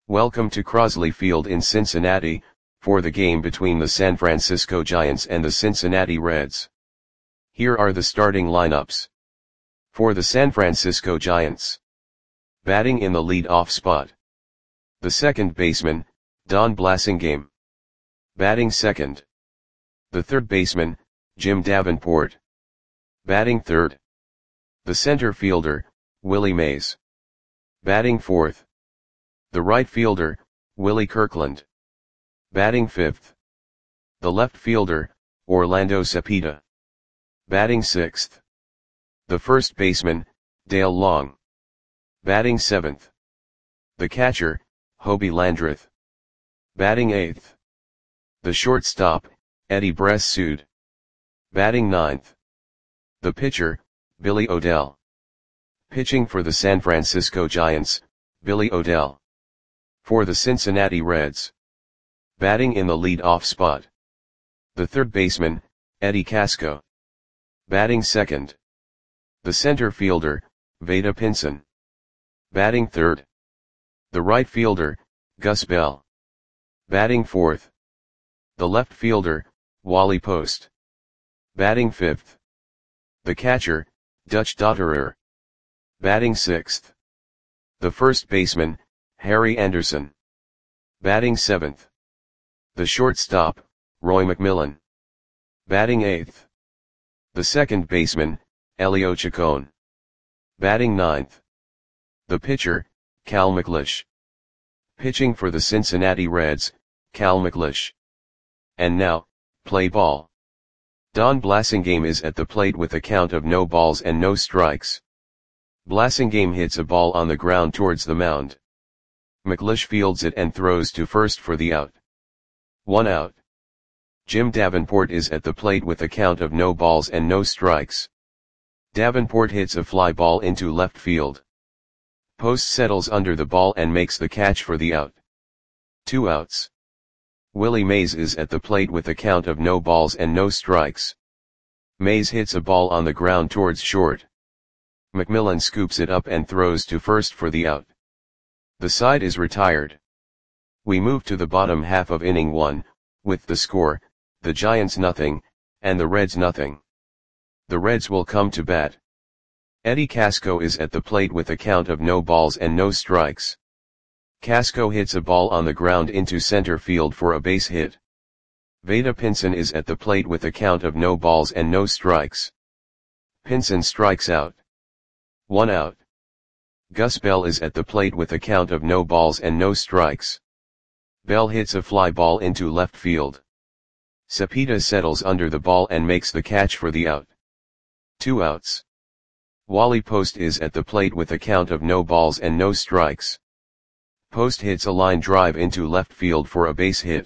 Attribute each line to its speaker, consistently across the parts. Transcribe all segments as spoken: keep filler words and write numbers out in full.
Speaker 1: Welcome to Crosley Field in Cincinnati, for the game between the San Francisco Giants and the Cincinnati Reds. Here are the starting lineups. For the San Francisco Giants. Batting in the lead-off spot. The second baseman, Don Blasingame. Batting second. The third baseman, Jim Davenport. Batting third. The center fielder, Willie Mays. Batting fourth. The right fielder, Willie Kirkland. Batting fifth. The left fielder, Orlando Cepeda. Batting sixth. The first baseman, Dale Long. Batting seventh. The catcher, Hobie Landreth. Batting eighth. The shortstop, Eddie Bress-Sood. Batting ninth. The pitcher, Billy O'Dell. Pitching for the San Francisco Giants, Billy O'Dell. For the Cincinnati Reds. Batting in the lead-off spot. The third baseman, Eddie Casco. Batting second. The center fielder, Vada Pinson. Batting third. The right fielder, Gus Bell. Batting fourth. The left fielder, Wally Post. Batting fifth. The catcher, Dutch Dotterer. Batting sixth. The first baseman, Harry Anderson. Batting seventh. The shortstop, Roy McMillan. Batting eighth. The second baseman, Elio Chacon. Batting ninth. The pitcher, Cal McLeish. Pitching for the Cincinnati Reds, Cal McLeish. And now, play ball. Don Blasingame is at the plate with a count of no balls and no strikes. Blasingame hits a ball on the ground towards the mound. McLeish fields it and throws to first for the out. One out. Jim Davenport is at the plate with a count of no balls and no strikes. Davenport hits a fly ball into left field. Post settles under the ball and makes the catch for the out. Two outs. Willie Mays is at the plate with a count of no balls and no strikes. Mays hits a ball on the ground towards short. McMillan scoops it up and throws to first for the out. The side is retired. We move to the bottom half of inning one, with the score, the Giants nothing, and the Reds nothing. The Reds will come to bat. Eddie Casco is at the plate with a count of no balls and no strikes. Casco hits a ball on the ground into center field for a base hit. Vada Pinson is at the plate with a count of no balls and no strikes. Pinson strikes out. One out. Gus Bell is at the plate with a count of no balls and no strikes. Bell hits a fly ball into left field. Cepeda settles under the ball and makes the catch for the out. Two outs. Wally Post is at the plate with a count of no balls and no strikes. Post hits a line drive into left field for a base hit.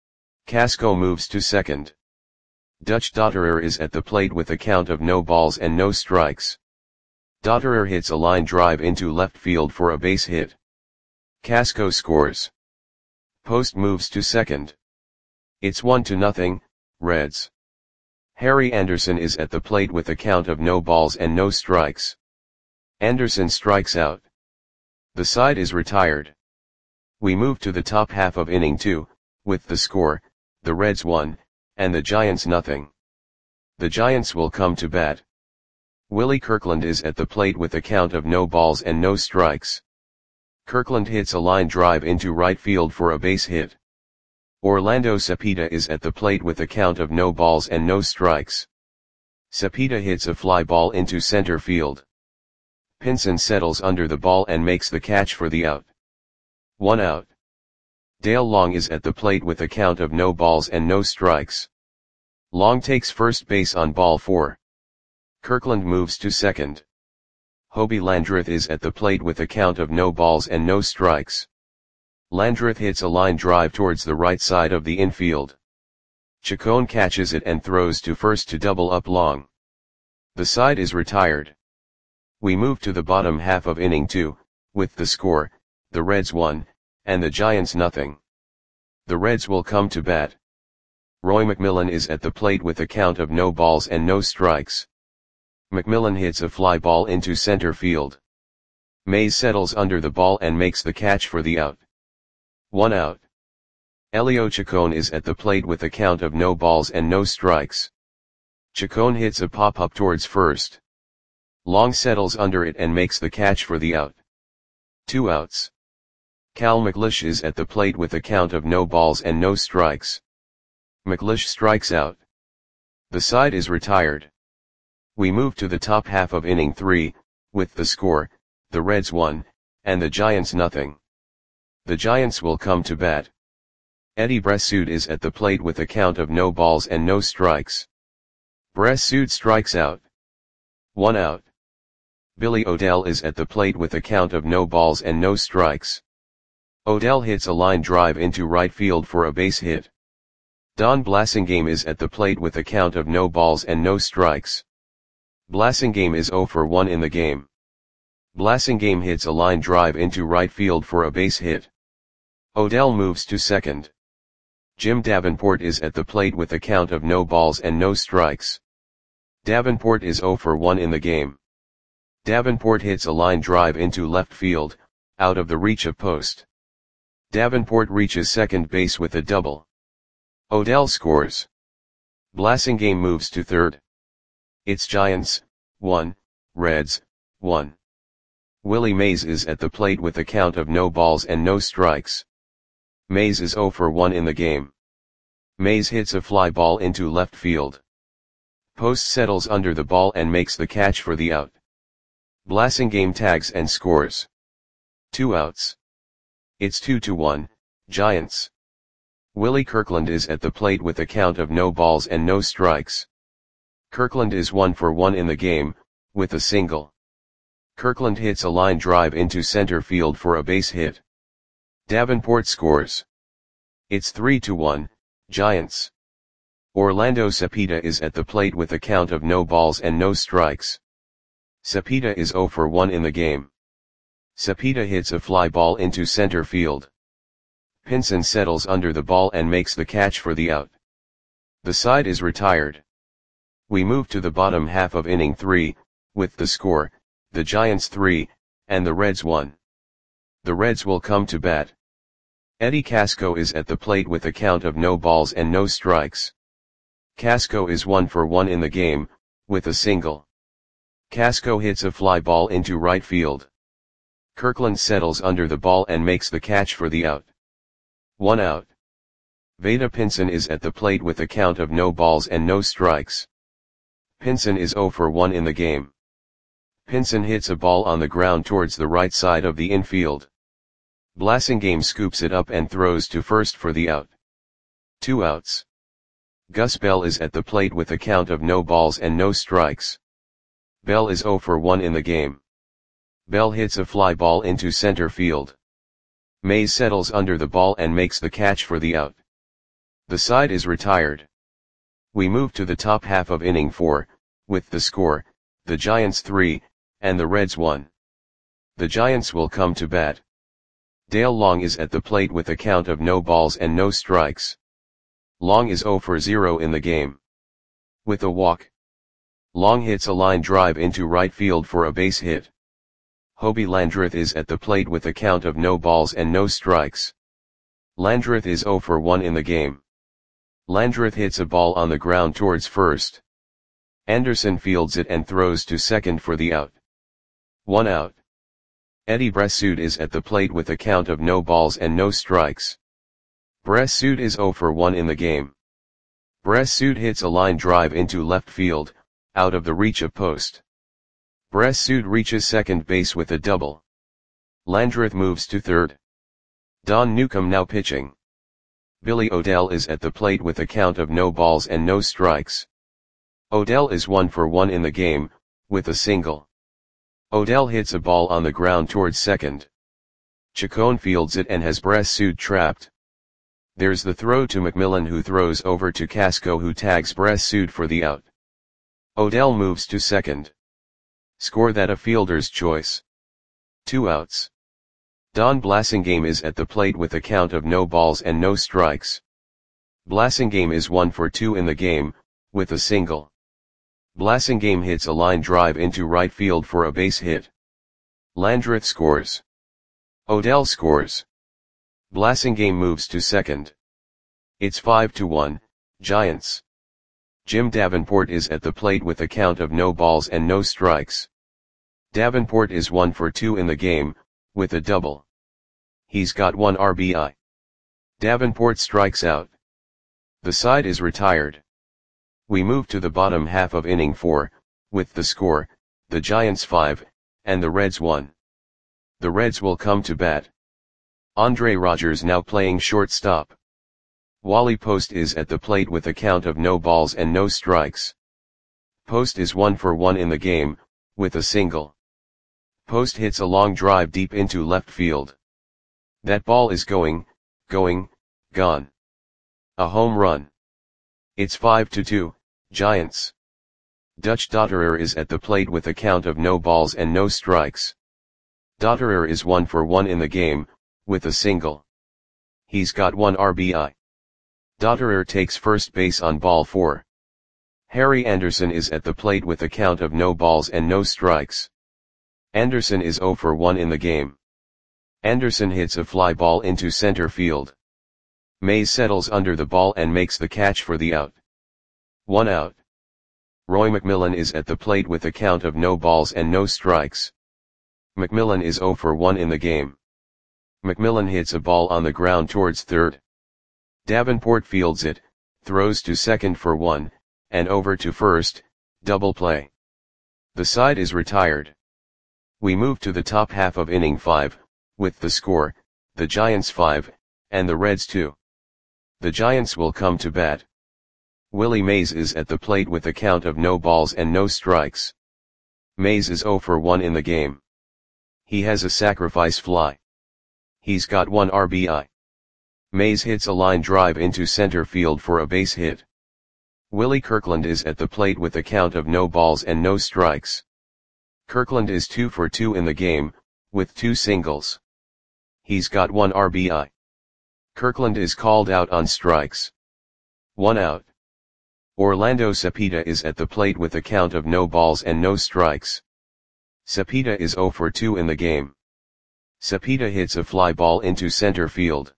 Speaker 1: Casco moves to second. Dutch Dotterer is at the plate with a count of no balls and no strikes. Dotterer hits a line drive into left field for a base hit. Casco scores. Post moves to second. It's one to nothing, Reds. Harry Anderson is at the plate with a count of no balls and no strikes. Anderson strikes out. The side is retired. We move to the top half of inning two, with the score, the Reds one, and the Giants nothing. The Giants will come to bat. Willie Kirkland is at the plate with a count of no balls and no strikes. Kirkland hits a line drive into right field for a base hit. Orlando Cepeda is at the plate with a count of no balls and no strikes. Cepeda hits a fly ball into center field. Pinson settles under the ball and makes the catch for the out. One out. Dale Long is at the plate with a count of no balls and no strikes. Long takes first base on ball four. Kirkland moves to second. Hobie Landreth is at the plate with a count of no balls and no strikes. Landreth hits a line drive towards the right side of the infield. Chacon catches it and throws to first to double up Long. The side is retired. We move to the bottom half of inning two, with the score, the Reds one, and the Giants nothing. The Reds will come to bat. Roy McMillan is at the plate with a count of no balls and no strikes. McMillan hits a fly ball into center field. Mays settles under the ball and makes the catch for the out. One out. Elio Chacon is at the plate with a count of no balls and no strikes. Chacon hits a pop-up towards first. Long settles under it and makes the catch for the out. Two outs. Cal McLeish is at the plate with a count of no balls and no strikes. McLeish strikes out. The side is retired. We move to the top half of inning three, with the score, the Reds one, and the Giants nothing. The Giants will come to bat. Eddie Bressoud is at the plate with a count of no balls and no strikes. Bressoud strikes out. One out. Billy O'Dell is at the plate with a count of no balls and no strikes. O'Dell hits a line drive into right field for a base hit. Don Blasingame is at the plate with a count of no balls and no strikes. Blasingame is zero for one in the game. Blasingame hits a line drive into right field for a base hit. O'Dell moves to second. Jim Davenport is at the plate with a count of no balls and no strikes. Davenport is zero for one in the game. Davenport hits a line drive into left field, out of the reach of post. Davenport reaches second base with a double. O'Dell scores. Blasingame moves to third. It's Giants, one, Reds, one. Willie Mays is at the plate with a count of no balls and no strikes. Mays is zero for one in the game. Mays hits a fly ball into left field. Post settles under the ball and makes the catch for the out. Blasingame tags and scores. Two outs. It's two to one, Giants. Willie Kirkland is at the plate with a count of no balls and no strikes. Kirkland is one for one in the game, with a single. Kirkland hits a line drive into center field for a base hit. Davenport scores. It's three to one, Giants. Orlando Cepeda is at the plate with a count of no balls and no strikes. Cepeda is zero for one in the game. Cepeda hits a fly ball into center field. Pinson settles under the ball and makes the catch for the out. The side is retired. We move to the bottom half of inning three, with the score, the Giants three, and the Reds one. The Reds will come to bat. Eddie Casco is at the plate with a count of no balls and no strikes. Casco is one for one in the game, with a single. Casco hits a fly ball into right field. Kirkland settles under the ball and makes the catch for the out. One out. Vada Pinson is at the plate with a count of no balls and no strikes. Pinson is zero for one in the game. Pinson hits a ball on the ground towards the right side of the infield. Blasingame scoops it up and throws to first for the out. Two outs. Gus Bell is at the plate with a count of no balls and no strikes. Bell is zero for one in the game. Bell hits a fly ball into center field. Mays settles under the ball and makes the catch for the out. The side is retired. We move to the top half of inning four, with the score, the Giants three, and the Reds one. The Giants will come to bat. Dale Long is at the plate with a count of no balls and no strikes. Long is zero for zero in the game. With a walk. Long hits a line drive into right field for a base hit. Hobie Landreth is at the plate with a count of no balls and no strikes. Landreth is zero for one in the game. Landreth hits a ball on the ground towards first. Anderson fields it and throws to second for the out. One out. Eddie Bressoud is at the plate with a count of no balls and no strikes. Bressoud is zero for one in the game. Bressoud hits a line drive into left field, out of the reach of post. Bressoud reaches second base with a double. Landreth moves to third. Don Newcomb now pitching. Billy O'Dell is at the plate with a count of no balls and no strikes. O'Dell is one for one in the game, with a single. O'Dell hits a ball on the ground towards second. Chacon fields it and has Bressoud trapped. There's the throw to McMillan, who throws over to Casco, who tags Bressoud for the out. O'Dell moves to second. Score that a fielder's choice. Two outs. Don Blasingame is at the plate with a count of no balls and no strikes. Blasingame is one for two in the game, with a single. Blasingame hits a line drive into right field for a base hit. Landreth scores. O'Dell scores. Blasingame moves to second. It's five to one, Giants. Jim Davenport is at the plate with a count of no balls and no strikes. Davenport is one for two in the game, with a double. He's got one R B I. Davenport strikes out. The side is retired. We move to the bottom half of inning four, with the score, the Giants five, and the Reds one. The Reds will come to bat. Andre Rogers now playing shortstop. Wally Post is at the plate with a count of no balls and no strikes. Post is one for one in the game, with a single. Post hits a long drive deep into left field. That ball is going, going, gone. A home run. It's five to two, Giants. Dutch Dotterer is at the plate with a count of no balls and no strikes. Dotterer is one for one in the game, with a single. He's got one R B I. Dotterer takes first base on ball four. Harry Anderson is at the plate with a count of no balls and no strikes. Anderson is zero for one in the game. Anderson hits a fly ball into center field. Mays settles under the ball and makes the catch for the out. One out. Roy McMillan is at the plate with a count of no balls and no strikes. McMillan is zero for one in the game. McMillan hits a ball on the ground towards third. Davenport fields it, throws to second for one, and over to first, double play. The side is retired. We move to the top half of inning five, with the score, the Giants five, and the Reds two. The Giants will come to bat. Willie Mays is at the plate with a count of no balls and no strikes. Mays is zero for one in the game. He has a sacrifice fly. He's got one R B I. Mays hits a line drive into center field for a base hit. Willie Kirkland is at the plate with a count of no balls and no strikes. Kirkland is two for two in the game, with two singles. He's got one R B I. Kirkland is called out on strikes. One out. Orlando Cepeda is at the plate with a count of no balls and no strikes. Cepeda is zero for two in the game. Cepeda hits a fly ball into center field.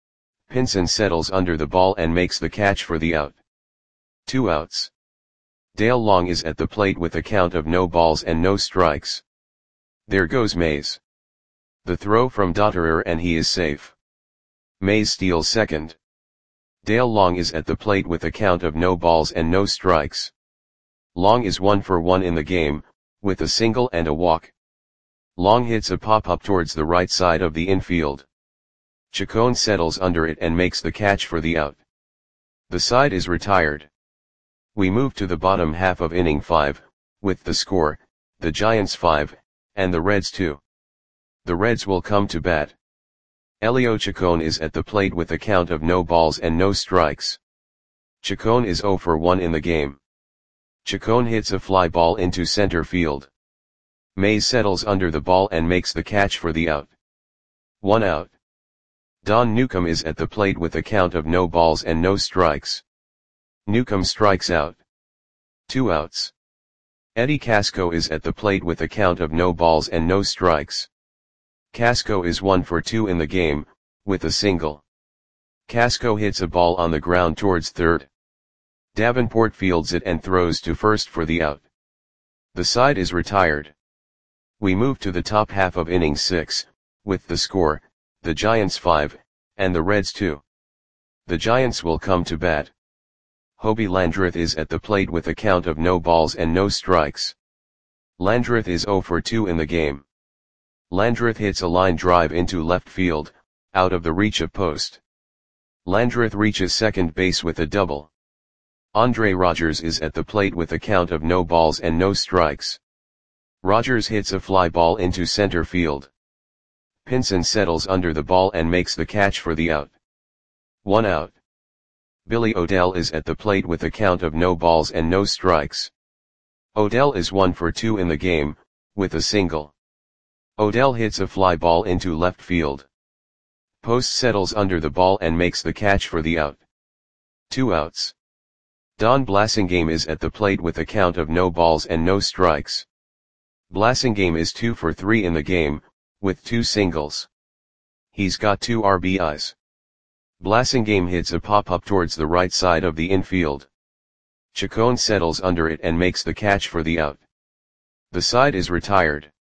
Speaker 1: Pinson settles under the ball and makes the catch for the out. Two outs. Dale Long is at the plate with a count of no balls and no strikes. There goes Mays. The throw from Dotterer and he is safe. Mays steals second. Dale Long is at the plate with a count of no balls and no strikes. Long is one for one in the game, with a single and a walk. Long hits a pop-up towards the right side of the infield. Chacon settles under it and makes the catch for the out. The side is retired. We move to the bottom half of inning five, with the score, the Giants five, and the Reds two. The Reds will come to bat. Elio Chacon is at the plate with a count of no balls and no strikes. Chacon is zero for one in the game. Chacon hits a fly ball into center field. Mays settles under the ball and makes the catch for the out. One out. Don Newcomb is at the plate with a count of no balls and no strikes. Newcomb strikes out. Two outs. Eddie Casco is at the plate with a count of no balls and no strikes. Casco is one for two in the game, with a single. Casco hits a ball on the ground towards third. Davenport fields it and throws to first for the out. The side is retired. We move to the top half of inning six, with the score, the Giants five, and the Reds two. The Giants will come to bat. Hobie Landreth is at the plate with a count of no balls and no strikes. Landreth is zero for two in the game. Landreth hits a line drive into left field, out of the reach of Post. Landreth reaches second base with a double. Andre Rogers is at the plate with a count of no balls and no strikes. Rogers hits a fly ball into center field. Pinson settles under the ball and makes the catch for the out. One out. Billy Odell is at the plate with a count of no balls and no strikes. Odell is one for two in the game, with a single. Odell hits a fly ball into left field. Post settles under the ball and makes the catch for the out. Two outs. Don Blasingame is at the plate with a count of no balls and no strikes. Blasingame is two for three in the game, with two singles. He's got two R B Is. Blasingame hits a pop-up towards the right side of the infield. Chacon settles under it and makes the catch for the out. The side is retired.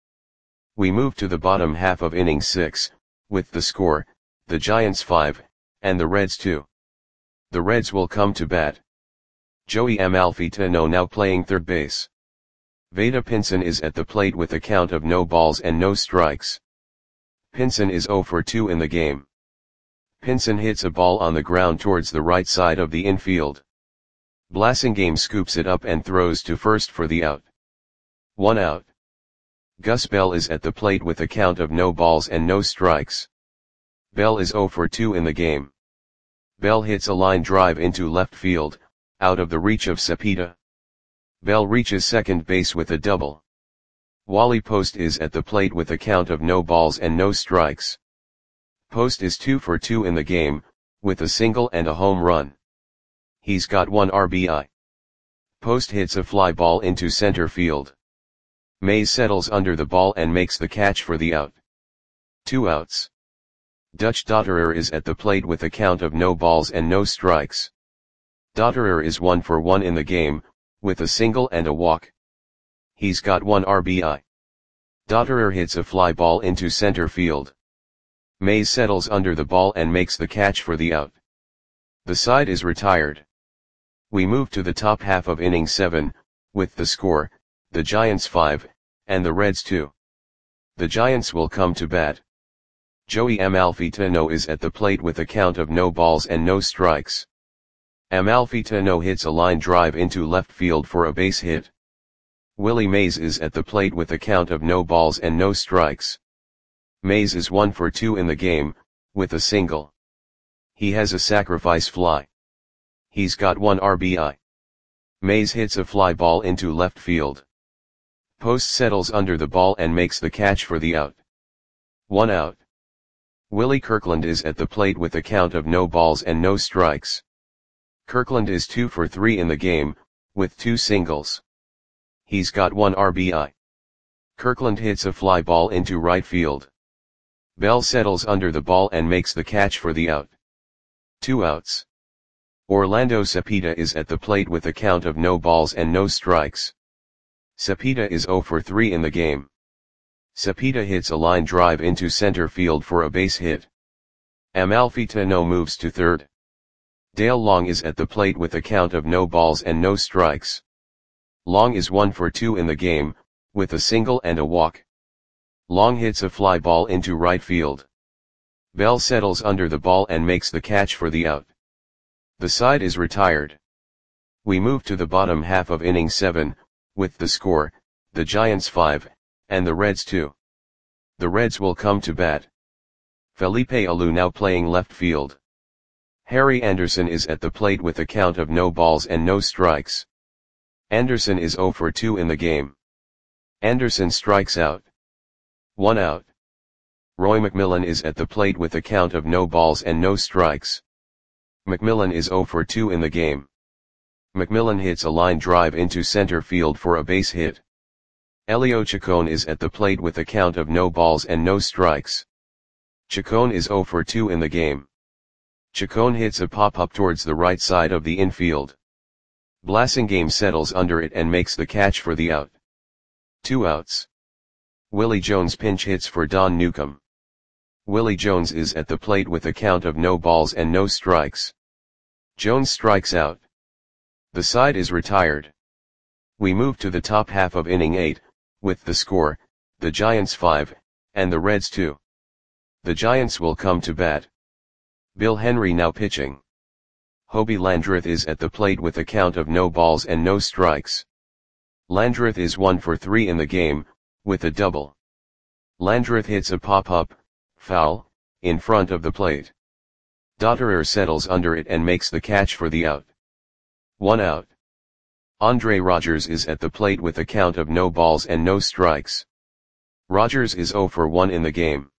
Speaker 1: We move to the bottom half of inning six, with the score, the Giants five, and the Reds two. The Reds will come to bat. Joey Amalfitano now playing third base. Vada Pinson is at the plate with a count of no balls and no strikes. Pinson is zero for two in the game. Pinson hits a ball on the ground towards the right side of the infield. Blasingame scoops it up and throws to first for the out. One out. Gus Bell is at the plate with a count of no balls and no strikes. Bell is zero for two in the game. Bell hits a line drive into left field, out of the reach of Cepeda. Bell reaches second base with a double. Wally Post is at the plate with a count of no balls and no strikes. Post is two for two in the game, with a single and a home run. He's got one R B I. Post hits a fly ball into center field. Mays settles under the ball and makes the catch for the out. Two outs. Dutch Dotterer is at the plate with a count of no balls and no strikes. Dotterer is one for one in the game, with a single and a walk. He's got one R B I. Dotterer hits a fly ball into center field. Mays settles under the ball and makes the catch for the out. The side is retired. We move to the top half of inning seven, with the score, the Giants five, and the Reds two. The Giants will come to bat. Joey Amalfitano is at the plate with a count of no balls and no strikes. Amalfitano hits a line drive into left field for a base hit. Willie Mays is at the plate with a count of no balls and no strikes. Mays is one for two in the game, with a single. He has a sacrifice fly. He's got one R B I. Mays hits a fly ball into left field. Post settles under the ball and makes the catch for the out. One out. Willie Kirkland is at the plate with a count of no balls and no strikes. Kirkland is two for three in the game, with two singles. He's got one R B I. Kirkland hits a fly ball into right field. Bell settles under the ball and makes the catch for the out. Two outs. Orlando Cepeda is at the plate with a count of no balls and no strikes. Cepeda is zero for three in the game. Cepeda hits a line drive into center field for a base hit. Amalfitano moves to third. Dale Long is at the plate with a count of no balls and no strikes. Long is one for two in the game, with a single and a walk. Long hits a fly ball into right field. Bell settles under the ball and makes the catch for the out. The side is retired. We move to the bottom half of inning seven, with the score, the Giants five, and the Reds two. The Reds will come to bat. Felipe Alou now playing left field. Harry Anderson is at the plate with a count of no balls and no strikes. Anderson is zero for two in the game. Anderson strikes out. One out. Roy McMillan is at the plate with a count of no balls and no strikes. McMillan is zero for two in the game. McMillan hits a line drive into center field for a base hit. Elio Chacon is at the plate with a count of no balls and no strikes. Chacon is zero for two in the game. Chacon hits a pop-up towards the right side of the infield. Blasingame settles under it and makes the catch for the out. Two outs. Willie Jones pinch hits for Don Newcomb. Willie Jones is at the plate with a count of no balls and no strikes. Jones strikes out. The side is retired. We move to the top half of inning eight, with the score, the Giants five, and the Reds two. The Giants will come to bat. Bill Henry now pitching. Hobie Landreth is at the plate with a count of no balls and no strikes. Landreth is one for three in the game, with a double. Landreth hits a pop-up, foul, in front of the plate. Dotterer settles under it and makes the catch for the out. One out. Andre Rogers is at the plate with a count of no balls and no strikes. Rogers is zero for one in the game.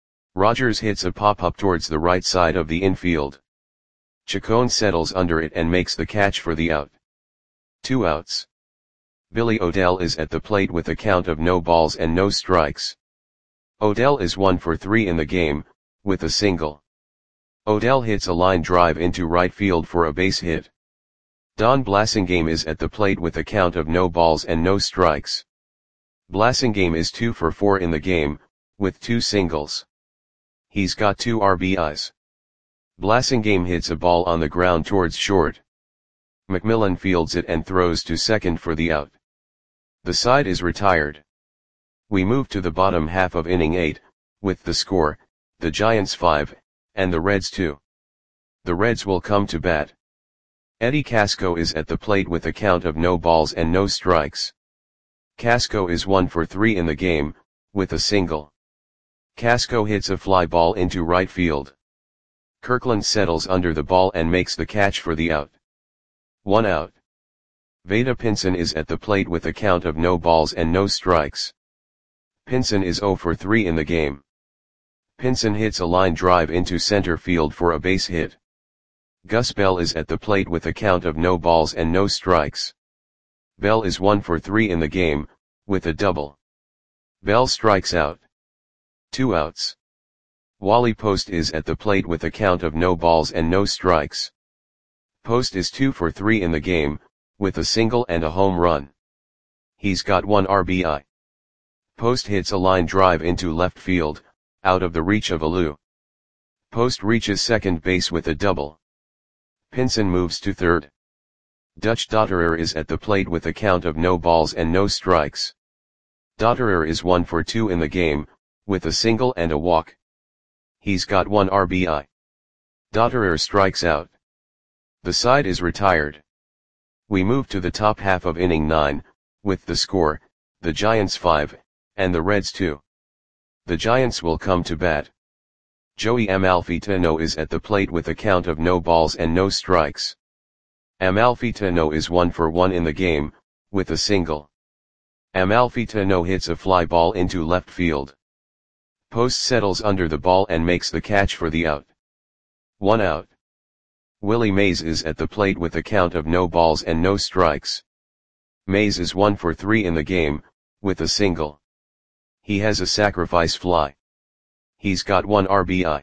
Speaker 1: Rogers hits a pop-up towards the right side of the infield. Chacon settles under it and makes the catch for the out. Two outs. Billy Odell is at the plate with a count of no balls and no strikes. Odell is one for three in the game, with a single. Odell hits a line drive into right field for a base hit. Don Blasingame is at the plate with a count of no balls and no strikes. Blasingame is two for four in the game, with two singles. He's got two R B Is. Blasingame hits a ball on the ground towards short. McMillan fields it and throws to second for the out. The side is retired. We move to the bottom half of inning eight, with the score, the Giants five, and the Reds two. The Reds will come to bat. Eddie Casco is at the plate with a count of no balls and no strikes. Casco is one for three in the game, with a single. Casco hits a fly ball into right field. Kirkland settles under the ball and makes the catch for the out. One out. Vada Pinson is at the plate with a count of no balls and no strikes. Pinson is zero for three in the game. Pinson hits a line drive into center field for a base hit. Gus Bell is at the plate with a count of no balls and no strikes. Bell is one for three in the game, with a double. Bell strikes out. Two outs. Wally Post is at the plate with a count of no balls and no strikes. Post is two for three in the game, with a single and a home run. He's got one R B I. Post hits a line drive into left field, out of the reach of Alou. Post reaches second base with a double. Pinson moves to third. Dutch Dotterer is at the plate with a count of no balls and no strikes. Dotterer is one for two in the game, with a single and a walk. He's got one R B I. Dotterer strikes out. The side is retired. We move to the top half of inning nine, with the score, the Giants five, and the Reds two. The Giants will come to bat. Joey Amalfitano is at the plate with a count of no balls and no strikes. Amalfitano is one for one in the game, with a single. Amalfitano hits a fly ball into left field. Post settles under the ball and makes the catch for the out. One out. Willie Mays is at the plate with a count of no balls and no strikes. Mays is one for three in the game, with a single. He has a sacrifice fly. He's got one R B I.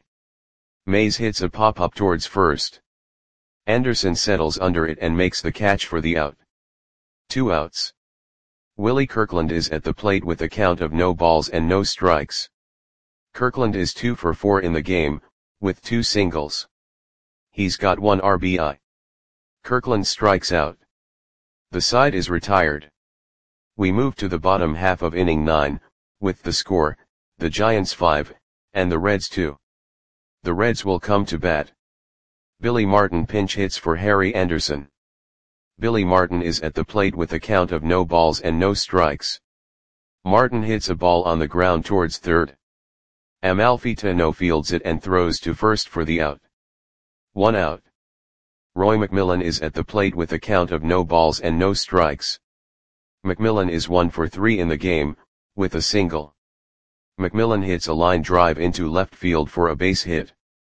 Speaker 1: Mays hits a pop-up towards first. Anderson settles under it and makes the catch for the out. Two outs. Willie Kirkland is at the plate with a count of no balls and no strikes. Kirkland is two for four in the game, with two singles. He's got one R B I. Kirkland strikes out. The side is retired. We move to the bottom half of inning nine, with the score, the Giants five, and the Reds two. The Reds will come to bat. Billy Martin pinch hits for Harry Anderson. Billy Martin is at the plate with a count of no balls and no strikes. Martin hits a ball on the ground towards third. Amalfitano fields it and throws to first for the out. One out. Roy McMillan is at the plate with a count of no balls and no strikes. McMillan is one for three in the game, with a single. McMillan hits a line drive into left field for a base hit.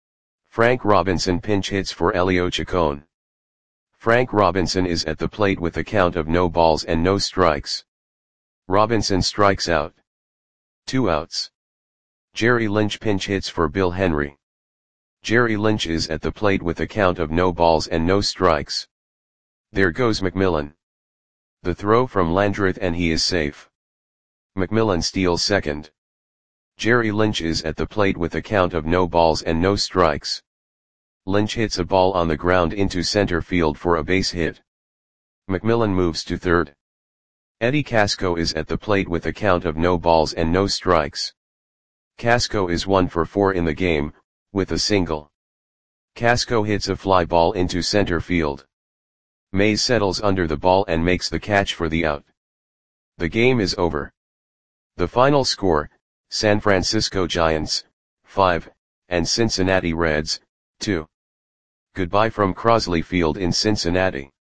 Speaker 1: Frank Robinson pinch hits for Elio Chacon. Frank Robinson is at the plate with a count of no balls and no strikes. Robinson strikes out. Two outs. Jerry Lynch pinch hits for Bill Henry. Jerry Lynch is at the plate with a count of no balls and no strikes. There goes McMillan. The throw from Landreth and he is safe. McMillan steals second. Jerry Lynch is at the plate with a count of no balls and no strikes. Lynch hits a ball on the ground into center field for a base hit. McMillan moves to third. Eddie Casco is at the plate with a count of no balls and no strikes. Casco is one for four in the game, with a single. Casco hits a fly ball into center field. Mays settles under the ball and makes the catch for the out. The game is over. The final score, San Francisco Giants, five, and Cincinnati Reds, two. Goodbye from Crosley Field in Cincinnati.